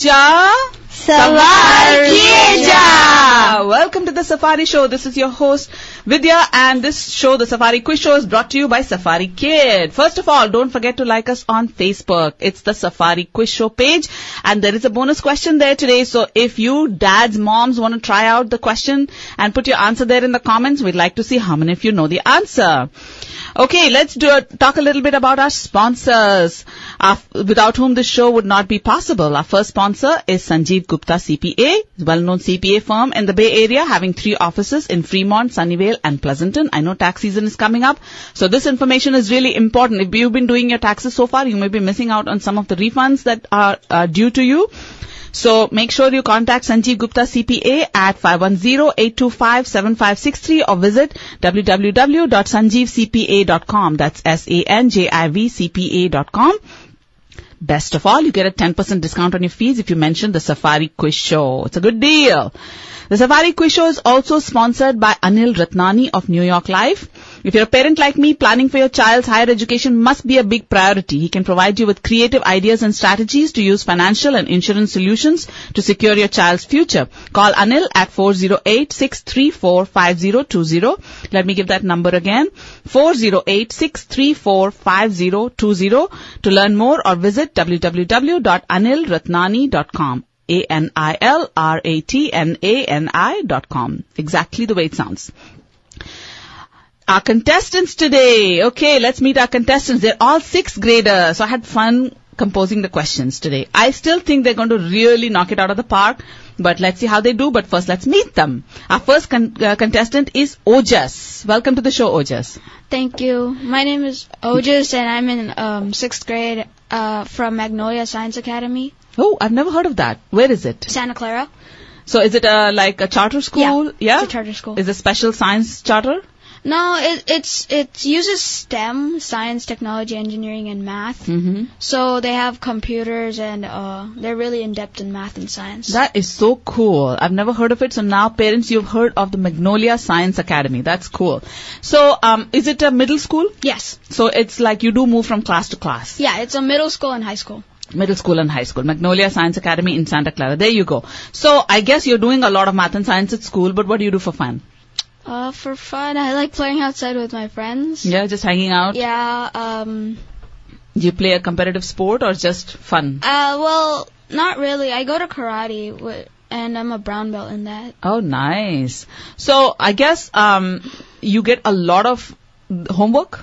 Ja? Safari Kid! Welcome to the Safari Show. This is your host Vidya, and this show, the Safari Quiz Show, is brought to you by Safari Kid. First of all, don't forget to like us on Facebook. It's the Safari Quiz Show page, and there is a bonus question there today. So if you dads, moms want to try out the question and put your answer there in the comments, we'd like to see how many of you know the answer. Okay, let's talk a little bit about our sponsors, without whom this show would not be possible. Our first sponsor is Sanjeev Gupta CPA, well-known CPA firm in the Bay Area, having 3 offices in Fremont, Sunnyvale, and Pleasanton. I know tax season is coming up, so this information is really important. If you've been doing your taxes so far, you may be missing out on some of the refunds that are due to you. So make sure you contact Sanjeev Gupta CPA at 510-825-7563 or visit www.sanjeevcpa.com. That's SANJIVCPA.com. Best of all, you get a 10% discount on your fees if you mention the Safari Quiz Show. It's a good deal. The Safari Quiz Show is also sponsored by Anil Ratnani of New York Life. If you're a parent like me, planning for your child's higher education must be a big priority. He can provide you with creative ideas and strategies to use financial and insurance solutions to secure your child's future. Call Anil at 408-634-5020. Let me give that number again, 408-634-5020, to learn more or visit www.anilratnani.com. ANILRATNANI.com. Exactly the way it sounds. Our contestants today. Okay, let's meet our contestants. They're all 6th graders. So I had fun composing the questions today. I still think they're going to really knock it out of the park, but let's see how they do. But first, let's meet them. Our first contestant is Ojas. Welcome to the show, Ojas. Thank you. My name is Ojas, and I'm in 6th grade from Magnolia Science Academy. Oh, I've never heard of that. Where is it? Santa Clara. So is it like a charter school? Yeah, it's a charter school. Is it a special science charter? No, it uses STEM, science, technology, engineering, and math. Mm-hmm. So they have computers, and they're really in-depth in math and science. That is so cool. I've never heard of it. So now, parents, you've heard of the Magnolia Science Academy. That's cool. So is it a middle school? Yes. So it's like you do move from class to class? Yeah, it's a middle school and high school. Middle school and high school. Magnolia Science Academy in Santa Clara. There you go. So I guess you're doing a lot of math and science at school, but what do you do for fun? For fun, I like playing outside with my friends. Yeah, just hanging out? Yeah, Do you play a competitive sport or just fun? Well, not really. I go to karate, and I'm a brown belt in that. Oh, nice. So I guess you get a lot of homework?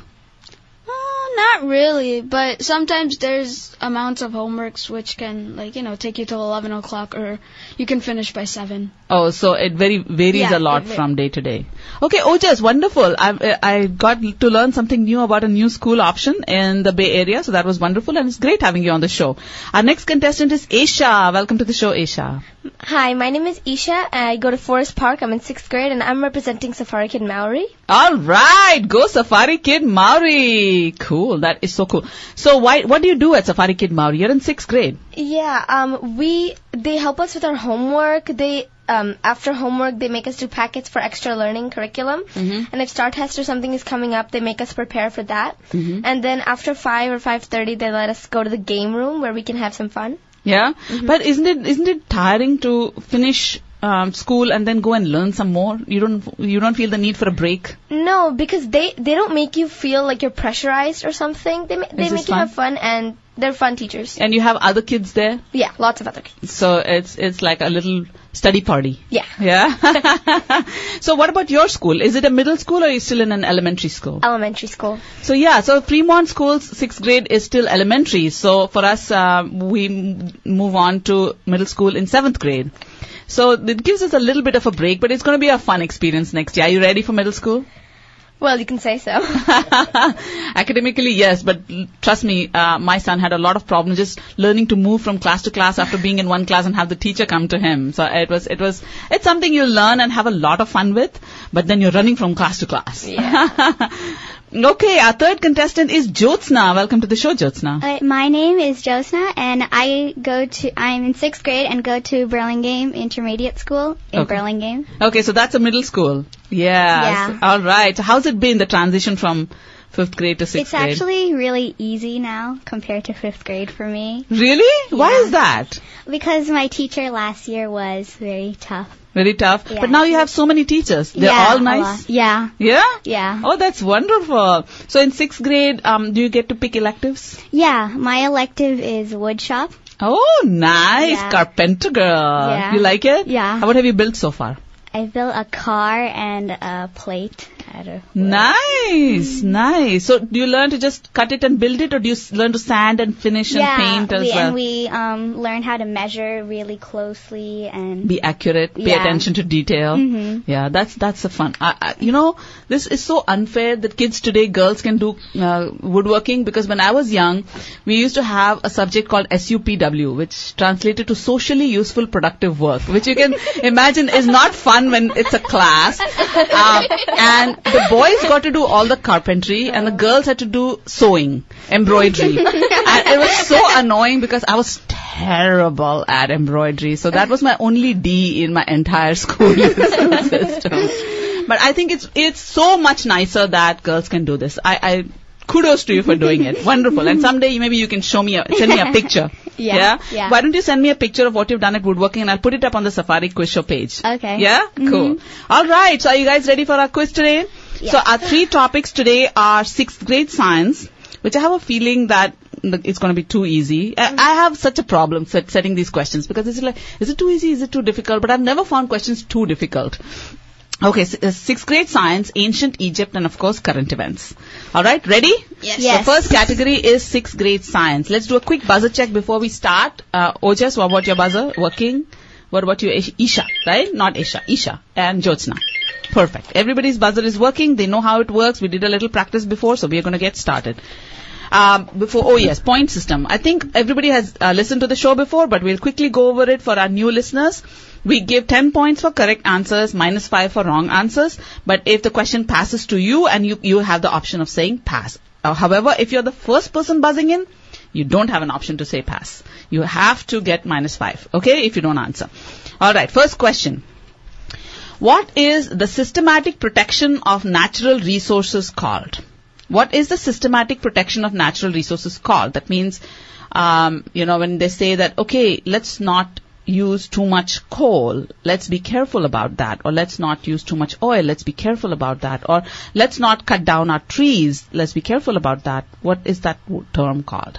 Not really, but sometimes there's amounts of homeworks which can, take you till 11 o'clock, or you can finish by 7. Oh, so it varies a lot from day to day. Okay, Ojas, wonderful. I got to learn something new about a new school option in the Bay Area, so that was wonderful, and it's great having you on the show. Our next contestant is Aisha. Welcome to the show, Aisha. Hi, my name is Isha. I go to Forest Park. I'm in 6th grade, and I'm representing Safari Kid Maori. All right, go Safari Kid Maori. Cool, that is so cool. So what do you do at Safari Kid Maori? You're in 6th grade. Yeah, they help us with our homework. After homework, they make us do packets for extra learning curriculum. Mm-hmm. And if Star Test or something is coming up, they make us prepare for that. Mm-hmm. And then after 5 or 5:30, they let us go to the game room where we can have some fun. Yeah, mm-hmm. But isn't it tiring to finish school and then go and learn some more? You don't feel the need for a break? No, because they don't make you feel like you're pressurized or something. They make you have fun, and they're fun teachers. And you have other kids there? Yeah, lots of other kids. So it's like a little study party. Yeah. Yeah. So what about your school? Is it a middle school, or are you still in an elementary school? Elementary school. So Fremont School's 6th grade is still elementary. So for us, we move on to middle school in 7th grade. So it gives us a little bit of a break, but it's going to be a fun experience next year. Are you ready for middle school? Well, you can say so. Academically, yes, but trust me, my son had a lot of problems just learning to move from class to class after being in one class and have the teacher come to him. So it's something you learn and have a lot of fun with, but then you're running from class to class. Yeah. Okay, our third contestant is Jyotsna. Welcome to the show, Jyotsna. My name is Jyotsna, and I'm in 6th grade and go to Burlingame Intermediate School in Burlingame. Okay, so that's a middle school. Yeah. All right. So how's it been, the transition from 5th grade to 6th It's grade? actually really easy now compared to 5th grade for me. Really? Why Yeah. is that? Because my teacher last year was very tough. Very tough. Yeah. But now you have so many teachers. They're Yeah, all a nice. lot. Yeah. Yeah? Yeah. Oh, that's wonderful. So in 6th grade, do you get to pick electives? Yeah. My elective is woodshop. Oh, nice. Yeah. Carpenter girl. Yeah. You like it? Yeah. What have you built so far? I built a car and a plate out of wood. Nice, nice. So do you learn to just cut it and build it, or do you learn to sand and finish and paint as well? And we learn how to measure really closely and Be accurate, pay Yeah. attention to detail. Mhm. Yeah, that's the fun. This is so unfair that kids today, girls can do woodworking, because when I was young, we used to have a subject called SUPW, which translated to socially useful productive work, which you can imagine is not fun when it's a class. And the boys got to do all the carpentry and the girls had to do sewing, embroidery. And it was so annoying because I was terrible at embroidery. So that was my only D in my entire school system. But I think it's so much nicer that girls can do this. I kudos to you for doing it. Wonderful. And someday maybe you can send me a picture. Yeah. Why don't you send me a picture of what you've done at woodworking, and I'll put it up on the Safari Quiz Show page. Okay. Yeah? Cool. All right. So are you guys ready for our quiz today? Yeah. So our 3 topics today are 6th grade science, which I have a feeling that it's going to be too easy. I have such a problem setting these questions, because it's like, is it too easy? Is it too difficult? But I've never found questions too difficult. Okay, 6th grade science, ancient Egypt, and of course current events. All right, ready? Yes. The first category is 6th grade science. Let's do a quick buzzer check before we start. Ojas, what about your buzzer? Working? What about you, Isha? Right? Not Isha. Isha and Jyotsna. Perfect. Everybody's buzzer is working. They know how it works. We did a little practice before, so we are going to get started. Point system. I think everybody has listened to the show before, but we'll quickly go over it for our new listeners. We give 10 points for correct answers, -5 for wrong answers. But if the question passes to you, and you have the option of saying pass. However, if you're the first person buzzing in, you don't have an option to say pass. You have to get -5, okay, if you don't answer. All right, first question. What is the systematic protection of natural resources called? What is the systematic protection of natural resources called? That means, when they say that, okay, let's not use too much coal, let's be careful about that. Or let's not use too much oil, let's be careful about that. Or let's not cut down our trees, let's be careful about that. What is that term called?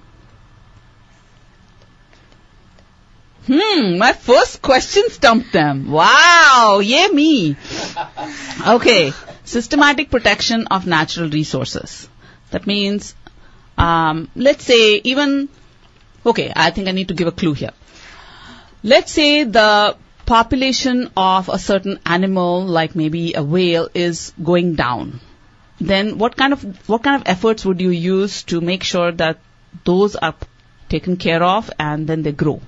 My first question stumped them. Wow, yay me. Okay, systematic protection of natural resources. That means, let's say I think I need to give a clue here. Let's say the population of a certain animal, like maybe a whale, is going down. Then what kind of efforts would you use to make sure that those are taken care of and then they grow?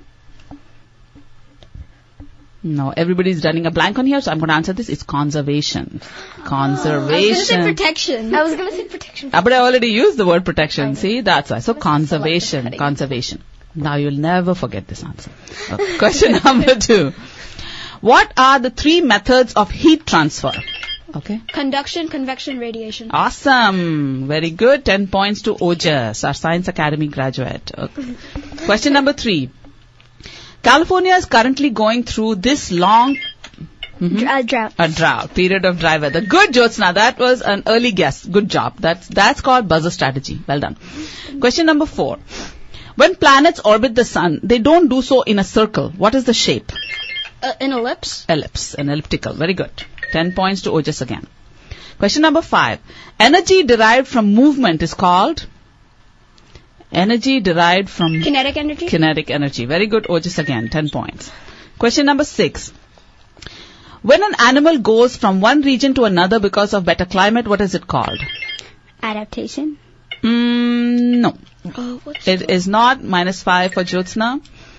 No, everybody's running a blank on here, so I'm going to answer this. It's conservation. Conservation. I was going to say protection. I was going to say protection. But I already used the word protection. See, that's why. So conservation. Conservation. Now you'll never forget this answer. Okay. Question number 2. What are the 3 methods of heat transfer? Okay. Conduction, convection, radiation. Awesome. Very good. 10 points to Ojas, our Science Academy graduate. Okay. Question number 3. California is currently going through this long drought. A drought, period of dry weather. Good, Jyotsna. That was an early guess. Good job. That's called buzzer strategy. Well done. Question number 4. When planets orbit the sun, they don't do so in a circle. What is the shape? An ellipse. Ellipse, an elliptical. Very good. 10 points to Ojas again. Question number 5. Energy derived from movement is called? Energy derived from Kinetic energy. Kinetic energy. Very good, Ojas again. 10 points. Question number 6. When an animal goes from one region to another because of better climate, what is it called? Adaptation. No. What's It is not. -5 for Jyotsna.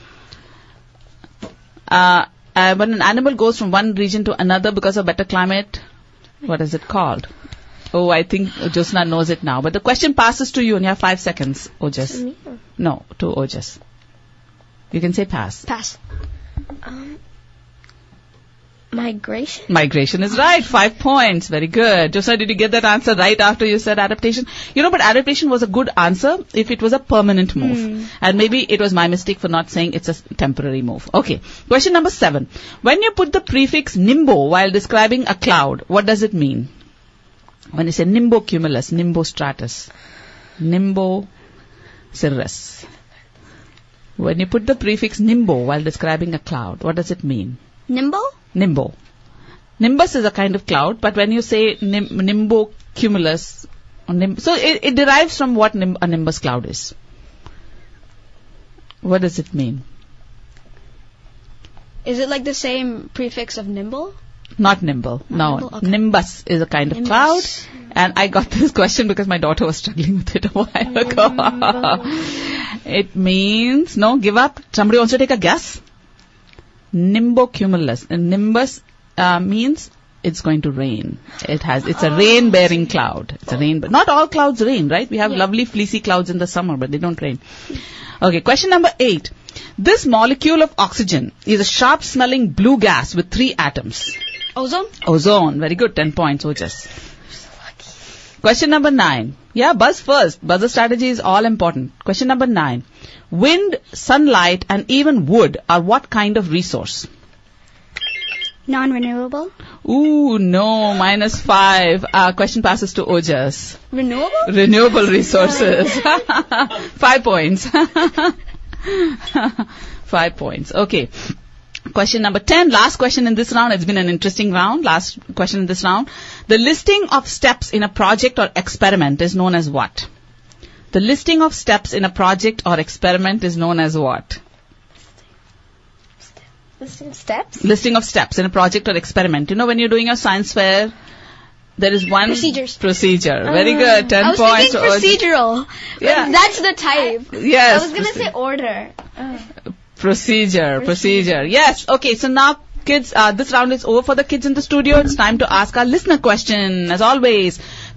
When an animal goes from one region to another because of better climate, what is it called? Oh, I think Jyotsna knows it now. But the question passes to you and you have 5 seconds, Ojas. No, to Ojas. You can say pass. Pass. Migration. Migration is right. 5 points. Very good. Josna, did you get that answer right after you said adaptation? But adaptation was a good answer if it was a permanent move. And maybe it was my mistake for not saying it's a temporary move. Okay. Question number 7. When you put the prefix nimbo while describing a cloud, what does it mean? When you say nimbocumulus, nimbostratus, nimbocirrus. When you put the prefix nimbo while describing a cloud, what does it mean? Nimbo? Nimbo. Nimbus is a kind of cloud, but when you say nimbocumulus, so it derives from what a nimbus cloud is. What does it mean? Is it like the same prefix of nimble? Not nimble. No. Nimble? Okay. Nimbus is a kind of cloud. And I got this question because my daughter was struggling with it a while ago. It means, no, give up. Somebody wants to take a guess? Nimbocumulus. And nimbus means it's going to rain. It's a rain-bearing cloud. It's a rain, but not all clouds rain, right? We have lovely fleecy clouds in the summer, but they don't rain. Okay, question number 8. This molecule of oxygen is a sharp-smelling blue gas with 3 atoms. Ozone? Ozone. Very good. 10 points, Ojas. Question number 9. Yeah, buzz first. Buzzer strategy is all important. Question number 9. Wind, sunlight, and even wood are what kind of resource? Non-renewable. Ooh, no. -5. Question passes to Ojas. Renewable? Renewable resources. 5 points. 5 points. Okay. Question number 10. Last question in this round. It's been an interesting round. Last question in this round. The listing of steps in a project or experiment is known as what? The listing of steps in a project or experiment is known as what? Listing of steps? Listing of steps in a project or experiment. When you're doing your science fair, there is one procedure. Very good. 10 I was points. thinking procedural. Yeah. That's the type. Yes. I was going to say order. Procedure. Yes. Okay. So now, kids, this round is over for the kids in the studio. It's time to ask our listener question. As always,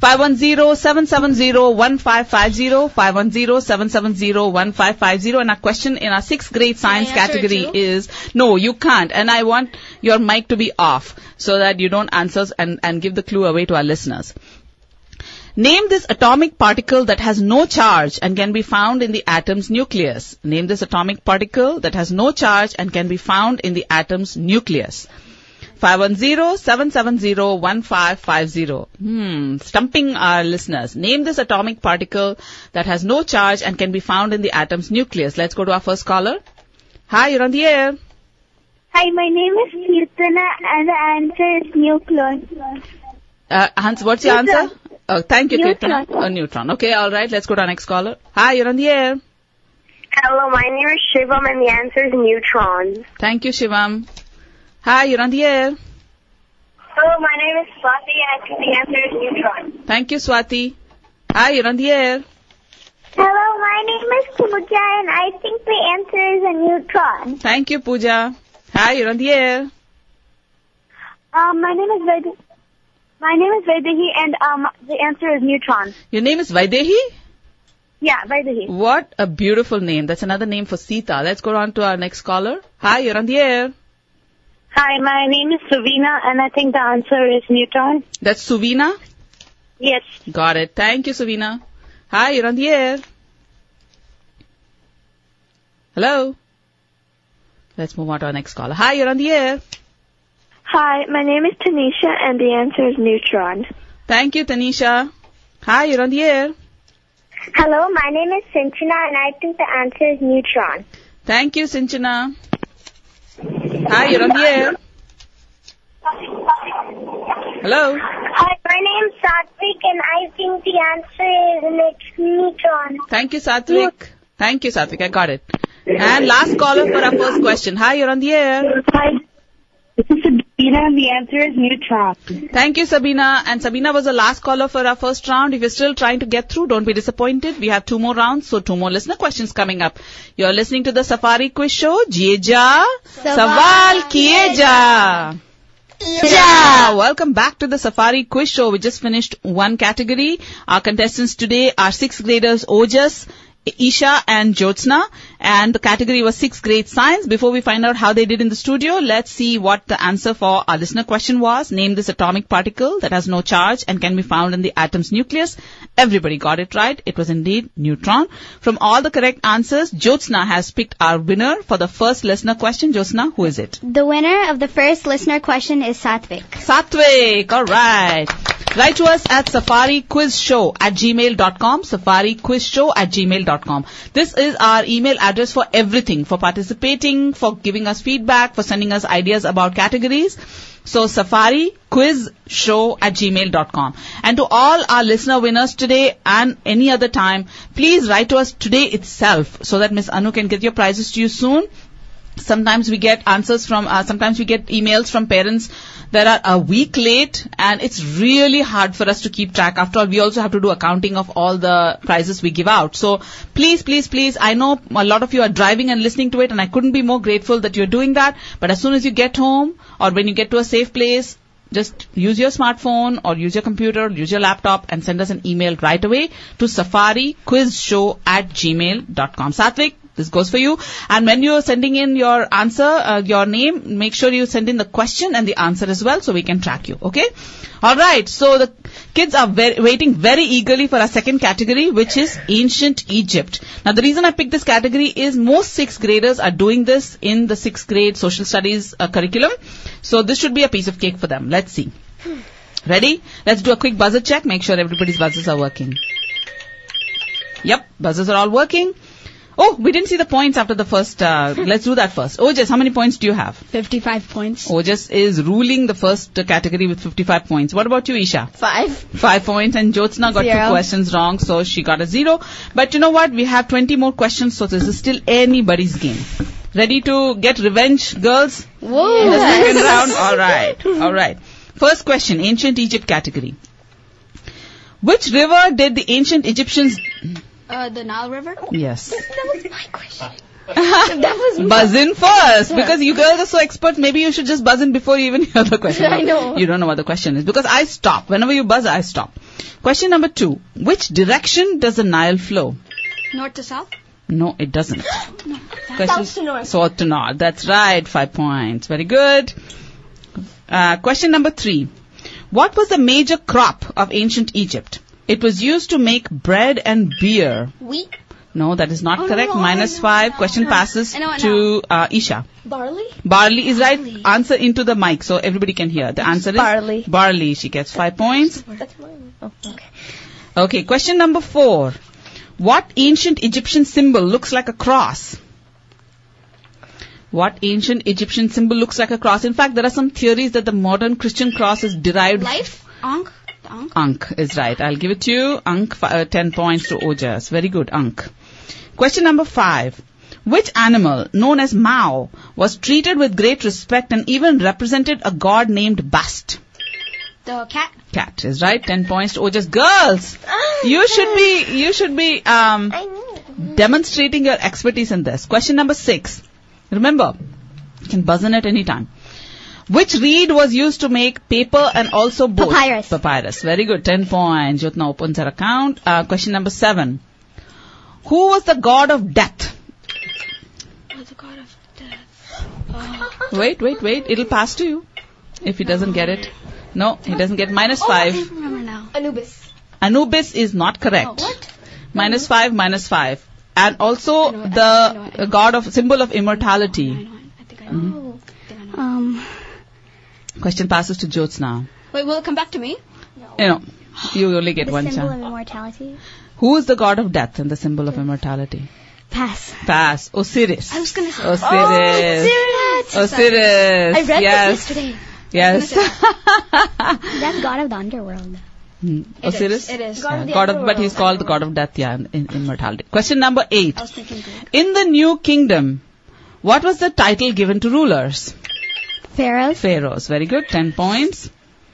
510-770-1550, 510-770-1550. And our question in our 6th grade science category is, no, you can't. And I want your mic to be off so that you don't answer and give the clue away to our listeners. Name this atomic particle that has no charge and can be found in the atom's nucleus. Name this atomic particle that has no charge and can be found in the atom's nucleus. 510-770-1550. Stumping our listeners. Name this atomic particle that has no charge and can be found in the atom's nucleus. Let's go to our first caller. Hi, you're on the air. Hi, my name is Kirtana and the answer is nucleus. Hans, what's your answer? Oh, thank you, Neutron. Kirtana. A neutron. Okay, all right. Let's go to our next caller. Hi, you're on the air. Hello, my name is Shivam and the answer is neutron. Thank you, Shivam. Hi, you're on the air. Hello, my name is Swati and the answer is neutron. Thank you, Swati. Hi, you're on the air. Hello, my name is Pooja and I think the answer is a neutron. Thank you, Pooja. Hi, you're on the air. My name is Vaidehi and the answer is neutron. Your name is Vaidehi? Yeah, Vaidehi. What a beautiful name. That's another name for Sita. Let's go on to our next caller. Hi, you're on the air. Hi, my name is Suvina and I think the answer is neutron. That's Suvina? Yes. Got it. Thank you, Suvina. Hi, you're on the air. Hello? Let's move on to our next caller. Hi, you're on the air. Hi, my name is Tanisha and the answer is neutron. Thank you, Tanisha. Hi, you're on the air. Hello, my name is Sinchana and I think the answer is neutron. Thank you, Sinchana. Hi, you're on the air. Hello? Hi, my name is Satvik and I think the answer is neutron. Thank you, Satvik. Thank you, Satvik. I got it. And last caller for our first question. Hi, you're on the air. Hi, this is Sabina and the answer is neutron. Thank you, Sabina. And Sabina was the last caller for our first round. If you're still trying to get through, don't be disappointed. We have 2 more rounds, so 2 more listener questions coming up. You're listening to the Safari Quiz Show. Jiye ja, sawal kiye ja. Yeah. Welcome back to the Safari Quiz Show. We just finished one category. Our contestants today are 6th graders Ojas, Isha and Jyotsna, and the category was 6th grade science. Before we find out how they did in the studio, let's see what the answer for our listener question was. Name this atomic particle that has no charge and can be found in the atom's nucleus. Everybody got it right. It was indeed neutron. From all the correct answers, Jyotsna has picked our winner for the first listener question. Jyotsna, who is it? The winner of the first listener question is Satvik. Satvik, alright. Write to us at safariquizshow@gmail.com, safariquizshow@gmail.com. This is our email address for everything, for participating, for giving us feedback, for sending us ideas about categories. So safariquizshow@gmail.com. And to all our listener winners today and any other time, please write to us today itself so that Miss Anu can get your prizes to you soon. Sometimes we get sometimes we get emails from parents that are a week late, and it's really hard for us to keep track. After all, we also have to do accounting of all the prizes we give out. So please, please, please, I know a lot of you are driving and listening to it, and I couldn't be more grateful that you're doing that. But as soon as you get home or when you get to a safe place, just use your smartphone or use your computer, or use your laptop and send us an email right away to safariquizshow@gmail.com. Satvik, this goes for you. And when you're sending in your answer, your name, make sure you send in the question and the answer as well so we can track you. Okay? Alright, so the kids are waiting very eagerly for our second category, which is Ancient Egypt. Now the reason I picked this category is most 6th graders are doing this in the 6th grade social studies curriculum. So this should be a piece of cake for them. Let's see. Ready? Let's do a quick buzzer check. Make sure everybody's buzzers are working. Yep, buzzers are all working. Oh, we didn't see the points after the first. Let's do that first. Ojas, how many points do you have? 55 points. Ojas is ruling the first category with 55 points. What about you, Isha? 5. 5 points. And Jyotsna got 2 questions wrong, so she got a 0. But you know what? We have 20 more questions, so this is still anybody's game. Ready to get revenge, girls? Whoa. In the second round? Alright. Alright. First question, Ancient Egypt category. Which river did the ancient Egyptians... The Nile River? Yes. That was my question. Buzz in first. Because you girls are so expert, maybe you should just buzz in before you even hear the question. I know. You don't know what the question is. Because I stop. Whenever you buzz, I stop. Question number 2. Which direction does the Nile flow? North to south? No, it doesn't. No. South to north. South to north. That's right. 5 points. Very good. Question number 3. What was the major crop of ancient Egypt? It was used to make bread and beer. Wheat. No, that is not correct. -5. Question passes to Isha. Barley. Barley is right. Answer into the mic so everybody can hear. The answer is barley. Barley. She gets 5 points. That's mine. Oh, okay. Okay, question number 4. What ancient Egyptian symbol looks like a cross? What ancient Egyptian symbol looks like a cross? In fact, there are some theories that the modern Christian cross is derived... Life? Ankh? Ankh is right. I'll give it to you. Ankh, 10 points to Ojas. Very good, Ankh. Question number 5. Which animal, known as Mao, was treated with great respect and even represented a god named Bast? The cat? Cat is right. 10 points to Ojas. Girls, you should be demonstrating your expertise in this. Question number 6. Remember, you can buzz in at any time. Which reed was used to make paper and also both? Papyrus. Papyrus. Very good. 10 points. Jyotna opens her account. Question number 7. Who was the god of death? The god of death. Wait. It'll pass to you. If he doesn't get it. No, he doesn't get -5. I remember now. Anubis. Anubis is not correct. What? -5. And also the god of symbol of immortality. I think I know. Question passes to Jyotsna. Wait, will it come back to me? You only get The one symbol chance. of immortality. Who is the god of death and the symbol of immortality? Pass. Osiris. I was going to say Osiris. I read Yes. this yesterday. Yes. That's god of the underworld. Osiris? It is. But he's called the god of death, in immortality. Question number 8. I was thinking Greek. In the New Kingdom, what was the title given to rulers? Pharaohs. Pharaohs. Very good. 10 points.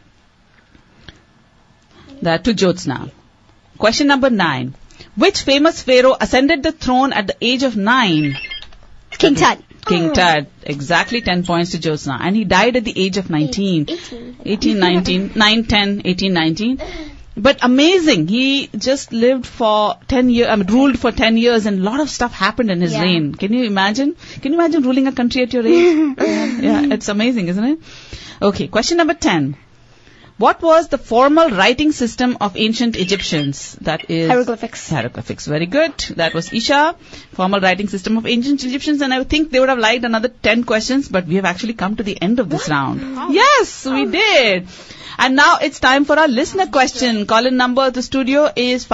That to Jyotsna. Question number 9. Which famous pharaoh ascended the throne at the age of 9? King Tut. King Tut. Exactly 10 points to Jyotsna. And he died at the age of 19. 18, 19. But amazing. He just lived for 10 years, ruled for 10 years, and a lot of stuff happened in his reign. Can you imagine? Can you imagine ruling a country at your age? Yeah, it's amazing, isn't it? Okay, question number 10. What was the formal writing system of ancient Egyptians? That is Hieroglyphics. Hieroglyphics. Very good. That was Isha. Formal writing system of ancient Egyptians. And I think they would have liked another 10 questions, but we have actually come to the end of this round. Yes, we did. And now it's time for our listener question. Call-in number to the studio is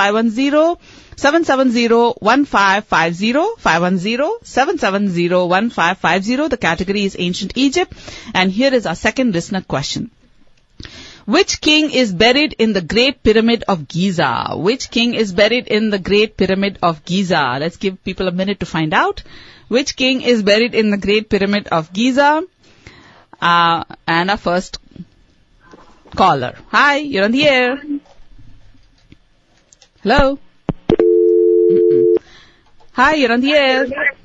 510-770-1550. 510-770-1550. The category is Ancient Egypt. And here is our second listener question. Which king is buried in the Great Pyramid of Giza? Which king is buried in the Great Pyramid of Giza? Let's give people a minute to find out. Which king is buried in the Great Pyramid of Giza? And our first caller. Hi, you're on the air. Hello? Hi, you're on the air.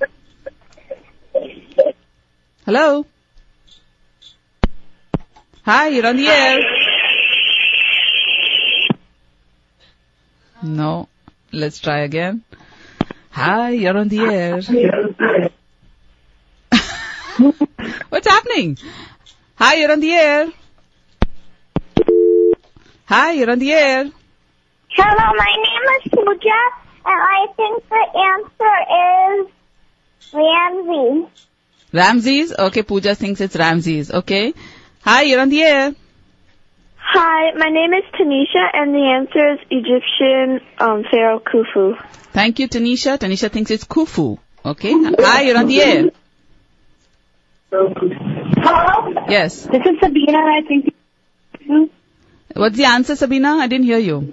Hello? Hi, you're on the air. No. Let's try again. Hi, you're on the air. What's happening? Hi, you're on the air. Hi, you're on the air. Hello, my name is Pooja, and I think the answer is Ramses. Ramses? Okay, Pooja thinks it's Ramses. Okay. Hi, you're on the air. Hi, my name is Tanisha, and the answer is Egyptian Pharaoh Khufu. Thank you, Tanisha. Tanisha thinks it's Khufu. Okay. Hi, you're on the air. Hello? Yes. This is Sabina, and I think... What's the answer, Sabina? I didn't hear you.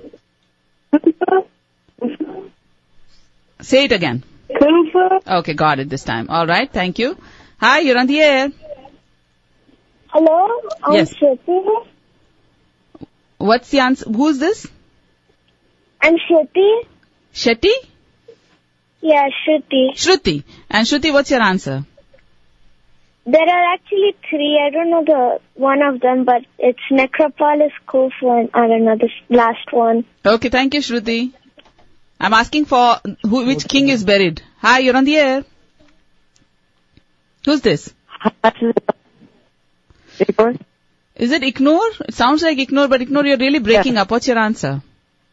Say it again. Khufu. Okay, got it this time. All right, thank you. Hi, you're on the air. Hello? I'm Yes. Shruti. What's the answer? Who's this? I'm Shruti. Shetty? Yeah, Shruti. Shruti. And Shruti, what's your answer? There are actually three. I don't know the one of them, but it's Necropolis, Khufu, and I don't know the last one. Okay, thank you, Shruti. I'm asking for which king is buried. Hi, you're on the air. Who's this? Is it Ignore? It sounds like Ignore, but Ignore, you're really breaking up. What's your answer?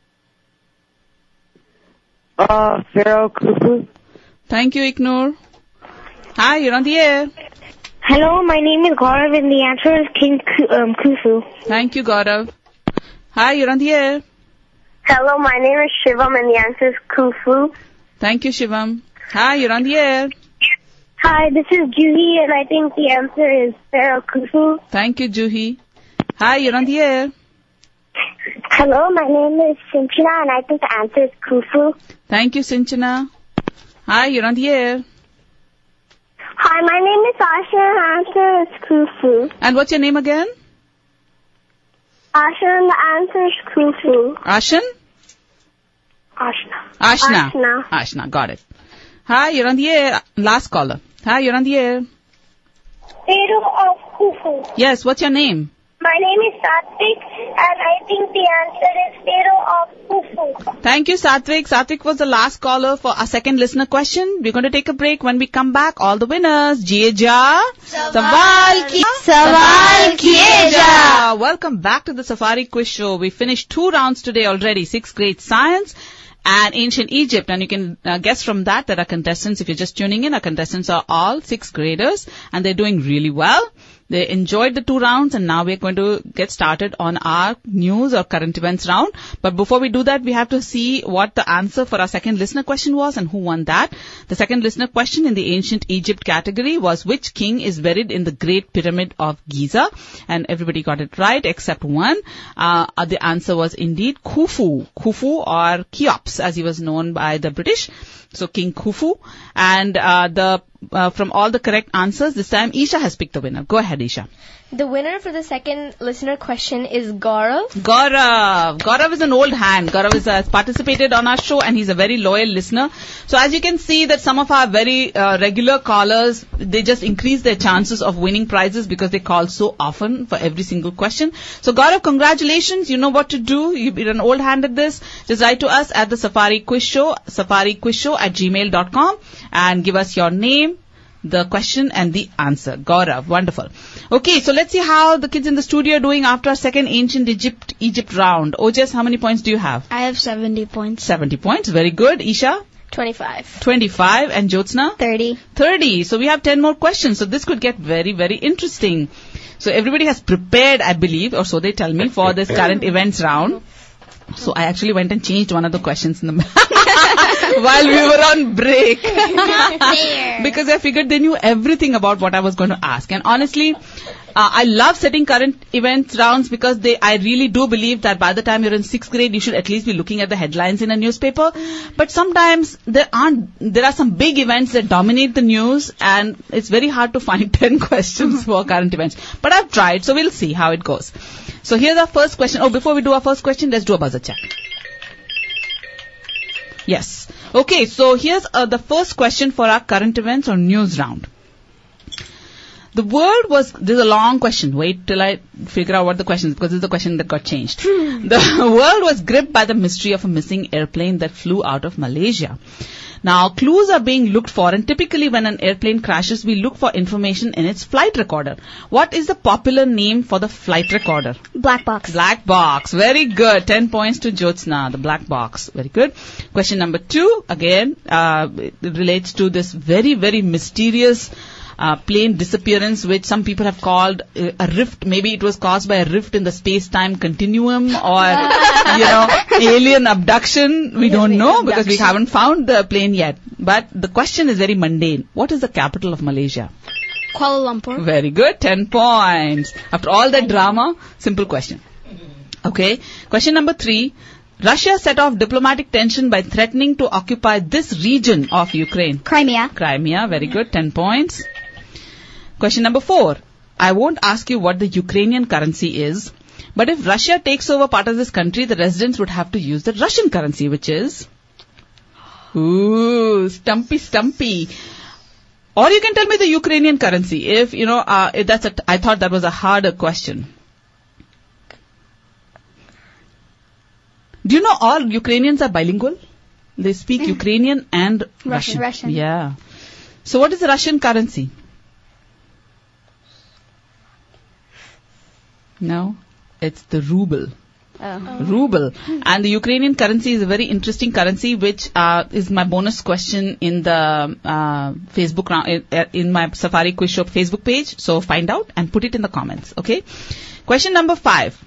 Pharaoh Khufu. Thank you, Ignore. Hi, you're on the air. Hello, my name is Gaurav, and the answer is King Khufu. Thank you, Gaurav. Hi, you're on the air. Hello, my name is Shivam, and the answer is Khufu. Thank you, Shivam. Hi, you're on the air. Hi, this is Juhi, and I think the answer is Pharaoh Khufu. Thank you, Juhi. Hi, you're on the air. Hello, my name is Sinchana, and I think the answer is Khufu. Thank you, Sinchana. Hi, you're on the air. Hi, my name is Asha, and the answer is Khufu. And what's your name again? Asha, and the answer is Khufu. Ashan? Ashna. Ashna, got it. Hi, you're on the air. Last caller. Hi, you're on the air. Pharaoh of Khufu. Yes, what's your name? My name is Satvik, and I think the answer is Pharaoh of Khufu. Thank you, Satvik. Satvik was the last caller for our second listener question. We're going to take a break. When we come back, all the winners. Jieja. Sawal kiye ja. Welcome back to the Safari Quiz Show. We finished 2 rounds today already. 6th grade science and ancient Egypt. And you can guess from that our contestants, if you're just tuning in, our contestants are all 6th graders and they're doing really well. They enjoyed the 2 rounds, and now we're going to get started on our news or current events round. But before we do that, we have to see what the answer for our second listener question was and who won that. The second listener question in the ancient Egypt category was which king is buried in the Great Pyramid of Giza? And everybody got it right except one. The answer was indeed Khufu. Khufu, or Cheops as he was known by the British. So King Khufu. And from all the correct answers, this time Isha has picked the winner. Go ahead, Isha. The winner for the second listener question is Gaurav. Gaurav is an old hand. Gaurav has participated on our show and he's a very loyal listener. So as you can see that some of our very regular callers, they just increase their chances of winning prizes because they call so often for every single question. So Gaurav, congratulations. You know what to do. You're an old hand at this. Just write to us at the Safari Quiz Show, safariquizshow@gmail.com, and give us your name, the question and the answer. Gaurav, wonderful. Okay, so let's see how the kids in the studio are doing after our second ancient Egypt round. Ojas, how many points do you have? I have 70 points. 70 points, very good. Isha? 25. 25. And Jyotsna? 30. 30. So we have 10 more questions. So this could get very, very interesting. So everybody has prepared, I believe, or so they tell me, for this current events round. So I actually went and changed one of the questions in the while we were on break. Not fair. Because I figured they knew everything about what I was going to ask. And honestly, I love setting current events rounds because I really do believe that by the time you're in 6th grade, you should at least be looking at the headlines in a newspaper. But sometimes there are some big events that dominate the news and it's very hard to find 10 questions for current events. But I've tried, so we'll see how it goes. So here's our first question. Oh, before we do our first question, let's do a buzzer check. Yes. Okay, so here's the first question for our current events or news round. This is a long question. Wait till I figure out what the question is because this is the question that got changed. The world was gripped by the mystery of a missing airplane that flew out of Malaysia. Now, clues are being looked for, and typically when an airplane crashes, we look for information in its flight recorder. What is the popular name for the flight recorder? Black box. Black box. Very good. 10 points to Jyotsna, the black box. Very good. Question number 2, again, it relates to this very, very mysterious plane disappearance, which some people have called a rift. Maybe it was caused by a rift in the space-time continuum or, alien abduction. We don't know because we haven't found the plane yet. But the question is very mundane. What is the capital of Malaysia? Kuala Lumpur. Very good. 10 points. After all that drama, simple question. Okay. Question number 3. Russia set off diplomatic tension by threatening to occupy this region of Ukraine. Crimea. Very good. 10 points. Question number 4. I won't ask you what the Ukrainian currency is, but if Russia takes over part of this country, the residents would have to use the Russian currency, which is... Ooh, stumpy. Or you can tell me the Ukrainian currency. I thought that was a harder question. Do you know all Ukrainians are bilingual? They speak Ukrainian and Russian. Yeah. So what is the Russian currency? No, it's the ruble. Ruble. And the Ukrainian currency is a very interesting currency, which is my bonus question in the Facebook round, in my Safari Quiz Show Facebook page. So find out and put it in the comments. Okay. Question number 5.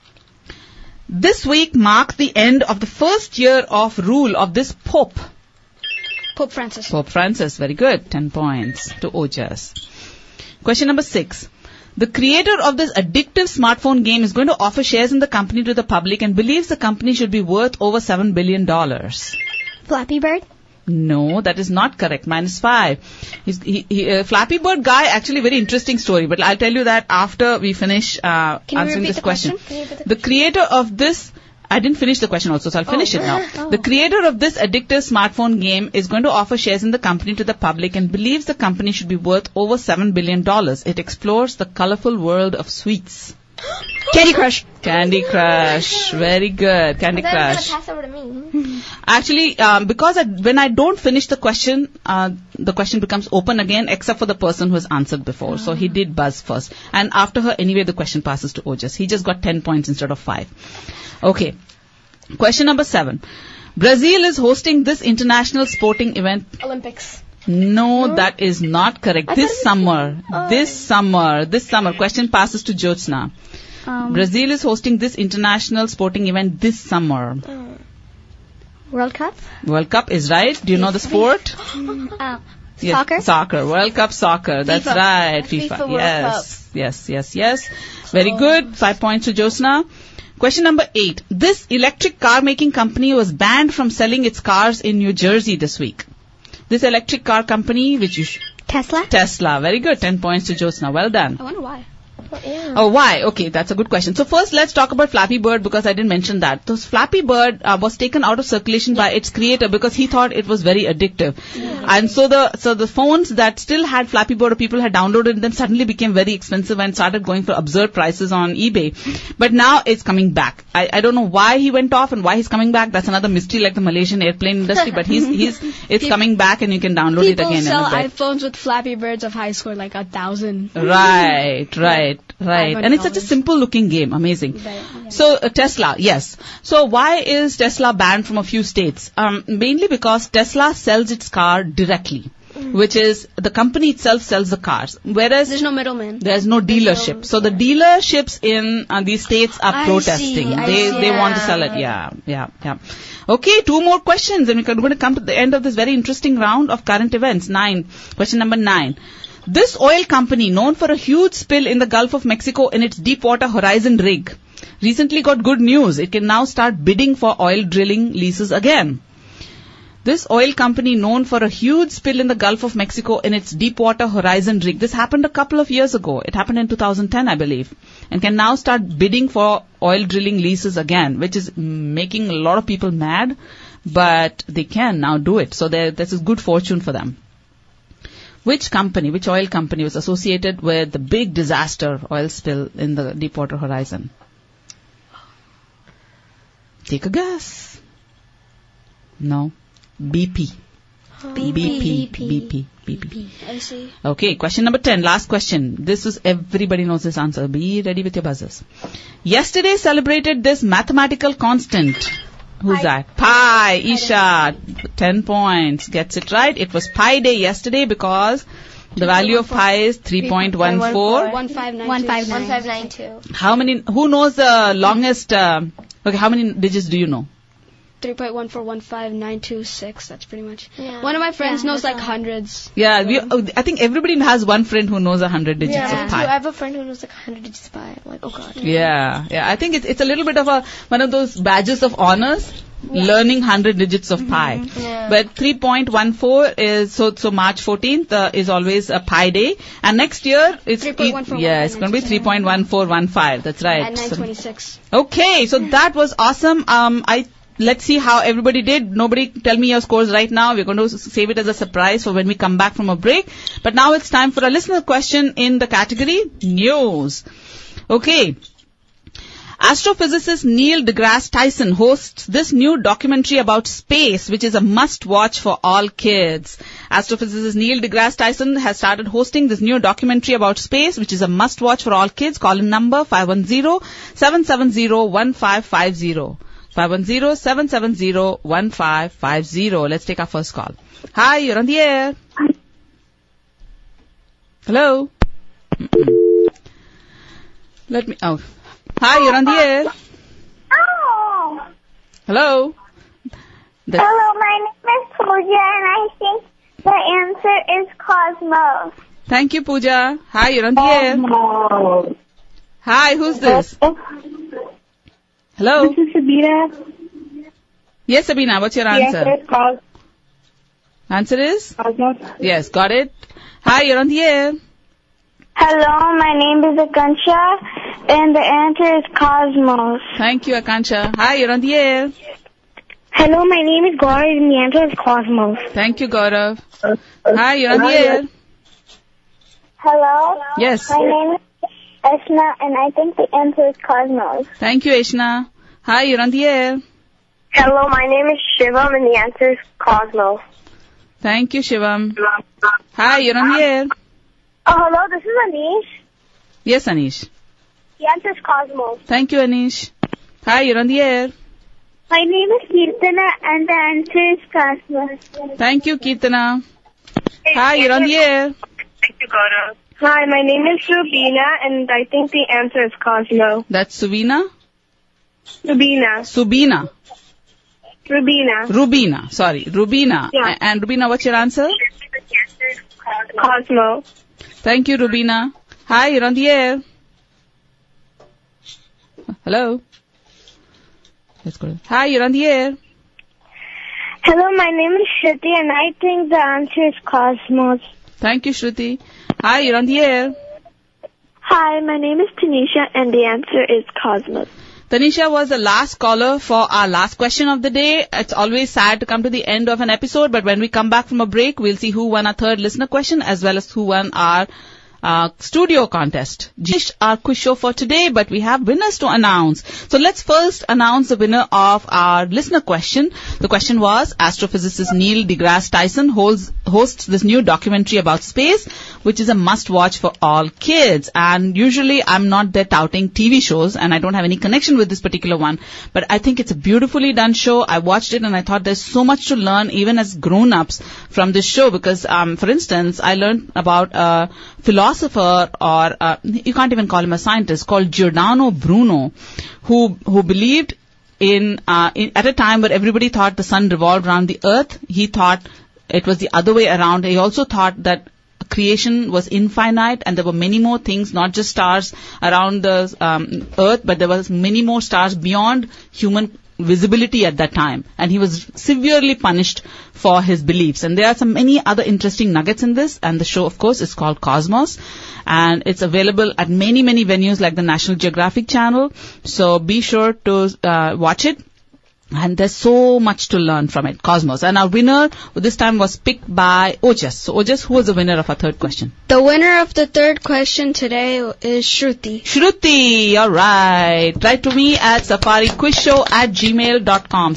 This week marks the end of the first year of rule of this Pope. Pope Francis. Pope Francis. Very good. 10 points to Ojas. Question number 6. The creator of this addictive smartphone game is going to offer shares in the company to the public and believes the company should be worth over $7 billion. Flappy Bird? No, that is not correct. -5. Flappy Bird guy, actually very interesting story, but I'll tell you that after we finish answering this question. The creator of this... I didn't finish the question also, so I'll finish it now. The creator of this addictive smartphone game is going to offer shares in the company to the public and believes the company should be worth over $7 billion. It explores the colorful world of sweets. Candy Crush. Candy Crush. Very good. Candy Crush. Pass over to me. Actually, because when I don't finish the question becomes open again, except for the person who has answered before. So he did buzz first. And after her, anyway, the question passes to Ojas. He just got 10 points instead of 5. Okay. Question number 7. Brazil is hosting this international sporting event. Olympics. No, that is not correct. This summer. Question passes to Jyotsna. Brazil is hosting this international sporting event this summer. World Cup? World Cup is right. Do you know the sport? Yes, Soccer? Soccer. World Cup soccer. That's right. FIFA. Yes. Very good. 5 points to Jyotsna. Question number 8. This electric car making company was banned from selling its cars in New Jersey this week. This electric car company, which you... Tesla? Tesla. Very good. 10 points to Jyotsna. Well done. I wonder why. Yeah. Oh, why? Okay, that's a good question. So first, let's talk about Flappy Bird because I didn't mention that. So Flappy Bird was taken out of circulation by its creator because he thought it was very addictive. And so the phones that still had Flappy Bird or people had downloaded them suddenly became very expensive and started going for absurd prices on eBay. But now it's coming back. I don't know why he went off and why he's coming back. That's another mystery like the Malaysian airplane industry. But it's coming back and you can download it again. People sell in a bit. iPhones with Flappy Birds of high score like 1,000. Right. And it's such a simple looking game. Amazing. So Tesla, yes. So why is Tesla banned from a few states? Mainly because Tesla sells its car directly, which is the company itself sells the cars. Whereas There's no middleman. there's no dealership. So the dealerships in these states are protesting. They want to sell it. Yeah. Okay, 2 more questions and we're going to come to the end of this very interesting round of current events. 9. Question number 9. This oil company, known for a huge spill in the Gulf of Mexico in its Deepwater Horizon rig, recently got good news. It can now start bidding for oil drilling leases again. This oil company, known for a huge spill in the Gulf of Mexico in its Deepwater Horizon rig, this happened a couple of years ago. It happened in 2010, I believe, and can now start bidding for oil drilling leases again, which is making a lot of people mad, but they can now do it. So this is good fortune for them. Which oil company was associated with the big disaster oil spill in the Deepwater Horizon? Take a guess. No. BP. BP. I see. Okay, question number 10, last question. Everybody knows this answer. Be ready with your buzzers. Yesterday celebrated this mathematical constant. Who's that? Pi. Isha. 10 points. Gets it right. It was Pi Day yesterday because the value of pi is 3.14. 1592. Who knows the longest, how many digits do you know? 3.1415926. That's pretty much. Yeah. One of my friends knows like hundreds. Yeah, I think everybody has one friend who knows 100 digits of pi. I have a friend who knows like 100 digits of pi. I'm like, oh god. Yeah. I think it's a little bit of one of those badges of honors. Yeah. Learning 100 digits of pi. Yeah. But 3.14 is, so March 14th is always a Pi Day. And next year, it's going to be 3.1415. That's right. At 926. Okay, so that was awesome. Let's see how everybody did. Nobody tell me your scores right now. We're going to save it as a surprise for when we come back from a break. But now it's time for a listener question in the category News. Okay. Astrophysicist Neil deGrasse Tyson hosts this new documentary about space, which is a must-watch for all kids. Astrophysicist Neil deGrasse Tyson has started hosting this new documentary about space, which is a must-watch for all kids. Call in number 510-770-1550. 510-770-1550. Let's take our first call. Hi, you're on the air. Hello? Hi, you're on the air. Oh. Hello? Hello, my name is Pooja and I think the answer is Cosmos. Thank you, Pooja. Hi, you're on the air. Hi, who's this? Hello? This is Sabina. Yes, Sabina, what's your answer? Yes, it's Answer is? Cosmos. Yes, got it. Hi, you're on the air. Hello, my name is Akansha, and the answer is Cosmos. Thank you, Akansha. Hi, you're on the air. Hello, my name is Gaurav, and the answer is Cosmos. Thank you, Gaurav. Hi, you're on the air. Hello? Yes. My name is Ashna, and I think the answer is Cosmos. Thank you, Ashna. Hi, you're on the air. Hello, my name is Shivam, and the answer is Cosmos. Thank you, Shivam. Hi, you're on the air. Oh, hello, this is Anish. Yes, Anish. The answer is Cosmos. Thank you, Anish. Hi, you're on the air. My name is Kirtana, and the answer is Cosmos. Thank you, Kirtana. Hi, you're on the air. Thank you, Gaurav. Hi, my name is Rubina, and I think the answer is Cosmos. That's Suvina? Rubina. Subina. Rubina. Sorry, Rubina. Yeah. And Rubina, what's your answer? Cosmos. Thank you, Rubina. Hi, you're on the air. Hello? Let's go. Hi, you're on the air. Hello, my name is Shruti, and I think the answer is Cosmos. Thank you, Shruti. Hi, you're on the air. Hi, my name is Tanisha, and the answer is Cosmos. Tanisha was the last caller for our last question of the day. It's always sad to come to the end of an episode, but when we come back from a break, we'll see who won our third listener question as well as who won our studio contest. Just our quiz show for today, but we have winners to announce. So let's first announce the winner of our listener question. The question was, astrophysicist Neil deGrasse Tyson hosts this new documentary about space, which is a must-watch for all kids. And usually I'm not there touting TV shows, and I don't have any connection with this particular one. But I think it's a beautifully done show. I watched it and I thought there's so much to learn even as grown-ups from this show because, for instance, I learned about a philosopher or you can't even call him a scientist called Giordano Bruno who believed in at a time where everybody thought the sun revolved around the earth. He thought it was the other way around. He also thought that creation was infinite and there were many more things, not just stars around the earth, but there was many more stars beyond human visibility at that time, and he was severely punished for his beliefs. And there are some many other interesting nuggets in this, and the show, of course, is called Cosmos, and it's available at many venues like the National Geographic Channel, so be sure to watch it. And there's so much to learn from it, Cosmos. And our winner this time was picked by Ojas. So Ojas, who was the winner of our third question? The winner of the third question today is Shruti. Shruti, alright. Write to me at safariquizshow@gmail.com.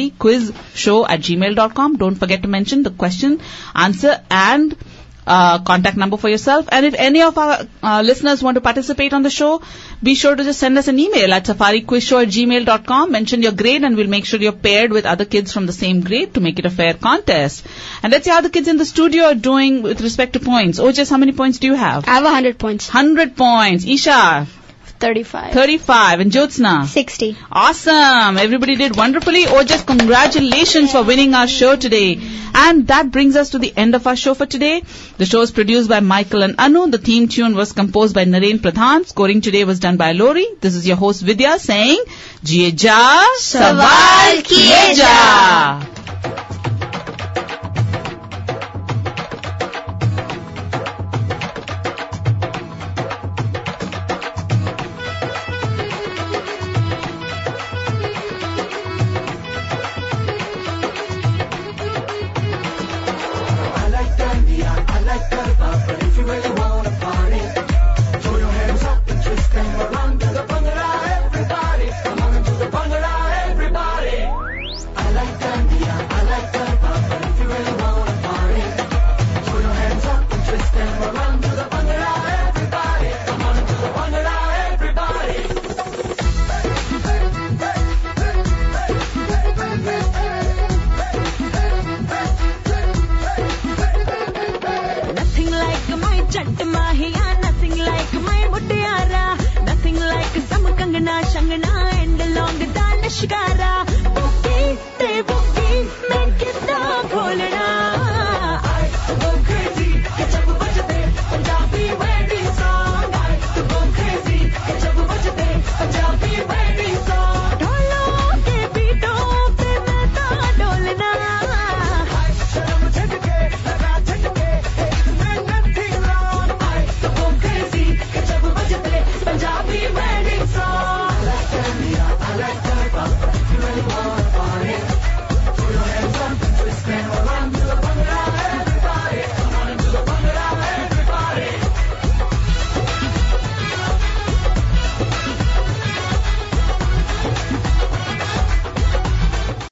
safariquizshow@gmail.com. Don't forget to mention the question, answer, and contact number for yourself. And if any of our listeners want to participate on the show, be sure to just send us an email at safariquizshow@gmail.com. Mention your grade and we'll make sure you're paired with other kids from the same grade to make it a fair contest. And let's see how the kids in the studio are doing with respect to points. Ojas, how many points do you have? I have 100 points. 100 points. Isha? 35. 35. And Jyotsna? 60. Awesome. Everybody did wonderfully. Ojas, congratulations for winning our show today. And that brings us to the end of our show for today. The show is produced by Michael and Anu. The theme tune was composed by Naren Pradhan. Scoring today was done by Lori. This is your host Vidya saying, Jiye ja, sawal kiye ja. Nothing like some Kangana, Shangana, and the long Dana Shikara.